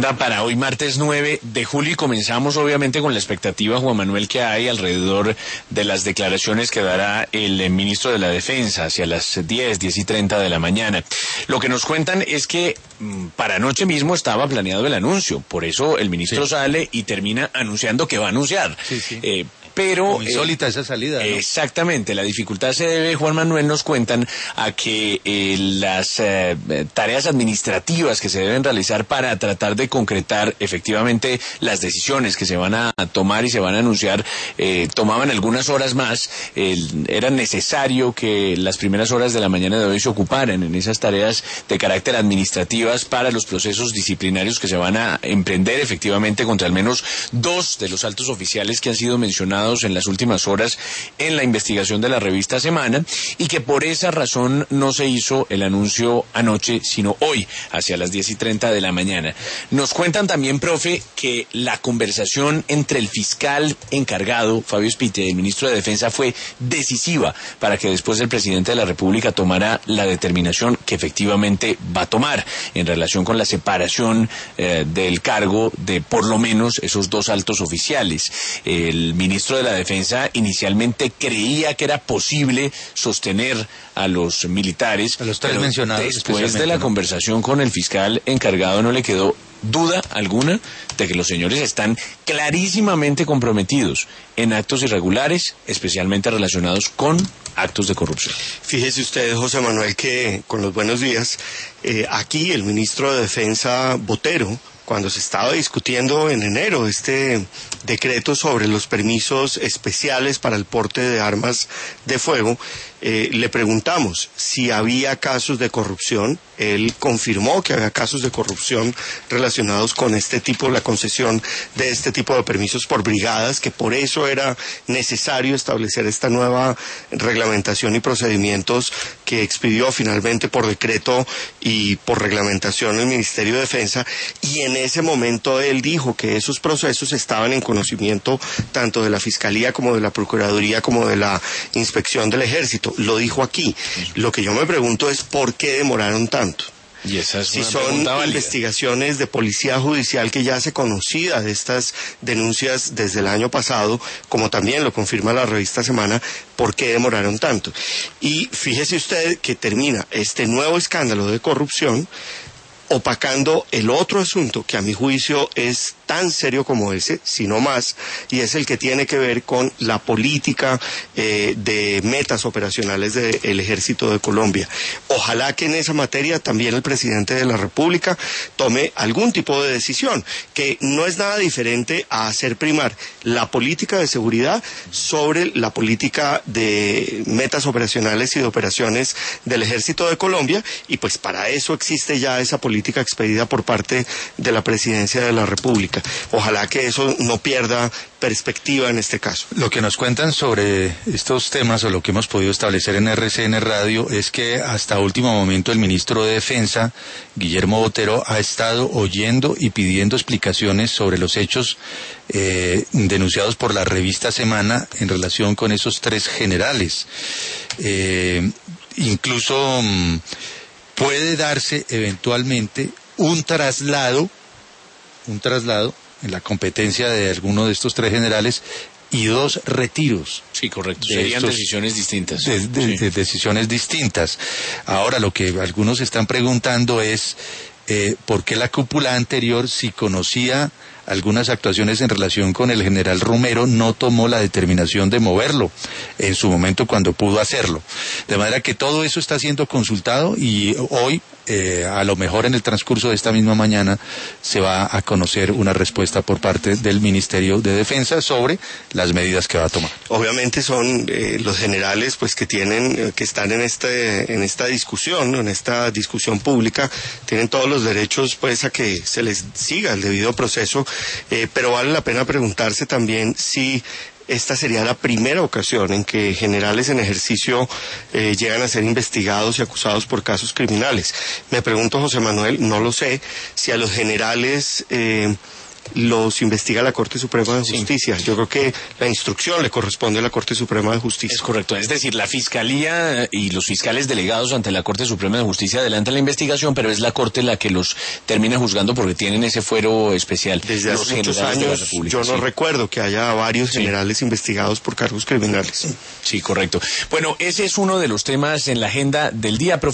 agenda para hoy martes 9 de julio y comenzamos obviamente con la expectativa, Juan Manuel, que hay alrededor de las declaraciones que dará el ministro de la Defensa hacia las 10:30 de la mañana. Lo que nos cuentan es que para anoche mismo estaba planeado el anuncio, por eso el ministro sale y termina anunciando que va a anunciar. Pero insólita esa salida, ¿no? Exactamente, la dificultad se debe, Juan Manuel, nos cuentan, a que las tareas administrativas que se deben realizar para tratar de concretar efectivamente las decisiones que se van a tomar y se van a anunciar tomaban algunas horas más. Era necesario que las primeras horas de la mañana de hoy se ocuparan en esas tareas de carácter administrativas para los procesos disciplinarios que se van a emprender efectivamente contra al menos 2 de los altos oficiales que han sido mencionados en las últimas horas en la investigación de la revista Semana, y que por esa razón no se hizo el anuncio anoche, sino hoy, hacia las 10:30 de la mañana. Nos cuentan también, profe, que la conversación entre el fiscal encargado, Fabio Spite, y el ministro de Defensa fue decisiva para que después el presidente de la República tomara la determinación que efectivamente va a tomar en relación con la separación del cargo de por lo menos esos 2 altos oficiales. El ministro de la Defensa inicialmente creía que era posible sostener a los militares, a los 3 mencionados. Después de la conversación con el fiscal encargado no le quedó duda alguna de que los señores están clarísimamente comprometidos en actos irregulares, especialmente relacionados con actos de corrupción. Fíjese usted, José Manuel, que con los buenos días, aquí el ministro de Defensa, Botero, cuando se estaba discutiendo en enero este decreto sobre los permisos especiales para el porte de armas de fuego, le preguntamos si había casos de corrupción. Él confirmó que había casos de corrupción relacionados con este tipo, la concesión de este tipo de permisos por brigadas, que por eso era necesario establecer esta nueva reglamentación y procedimientos que expidió finalmente por decreto y por reglamentación el Ministerio de Defensa, y en ese momento él dijo que esos procesos estaban en conocimiento tanto de la Fiscalía como de la Procuraduría como de la Inspección del Ejército. Lo dijo aquí. Lo que yo me pregunto es ¿por qué demoraron tanto? Y esa es si una son válida. Investigaciones de policía judicial que ya se conocía de estas denuncias desde el año pasado, como también lo confirma la revista Semana, ¿por qué demoraron tanto? Y fíjese usted que termina este nuevo escándalo de corrupción opacando el otro asunto que a mi juicio es tan serio como ese, si no más, y es el que tiene que ver con la política de metas operacionales del Ejército de Colombia. Ojalá que en esa materia también el presidente de la República tome algún tipo de decisión, que no es nada diferente a hacer primar la política de seguridad sobre la política de metas operacionales y de operaciones del Ejército de Colombia, y pues para eso existe ya esa política expedida por parte de la Presidencia de la República. Ojalá que eso no pierda perspectiva en este caso. Lo que nos cuentan sobre estos temas, o lo que hemos podido establecer en RCN Radio, es que hasta último momento el ministro de Defensa, Guillermo Botero, ha estado oyendo y pidiendo explicaciones sobre los hechos denunciados por la revista Semana en relación con esos 3 generales. Incluso puede darse eventualmente un traslado en la competencia de alguno de estos 3 generales y 2 retiros. Sí, correcto. Serían decisiones distintas. Decisiones distintas. Ahora, lo que algunos están preguntando es ¿por qué la cúpula anterior, si conocía algunas actuaciones en relación con el general Romero, no tomó la determinación de moverlo en su momento cuando pudo hacerlo? De manera que todo eso está siendo consultado, y hoy, a lo mejor en el transcurso de esta misma mañana, se va a conocer una respuesta por parte del Ministerio de Defensa sobre las medidas que va a tomar. Obviamente son los generales pues que están en esta discusión, ¿no? En esta discusión pública, tienen todos los derechos pues a que se les siga el debido proceso, pero vale la pena preguntarse también si esta sería la primera ocasión en que generales en ejercicio llegan a ser investigados y acusados por casos criminales. Me pregunto, José Manuel, no lo sé, si a los generales los investiga la Corte Suprema de Justicia. Yo creo que la instrucción le corresponde a la Corte Suprema de Justicia. Es correcto, es decir, la Fiscalía y los fiscales delegados ante la Corte Suprema de Justicia adelantan la investigación, pero es la Corte la que los termina juzgando porque tienen ese fuero especial. Desde hace muchos años yo no recuerdo que haya varios generales investigados por cargos criminales. Sí, correcto. Bueno, ese es uno de los temas en la agenda del día, profesor.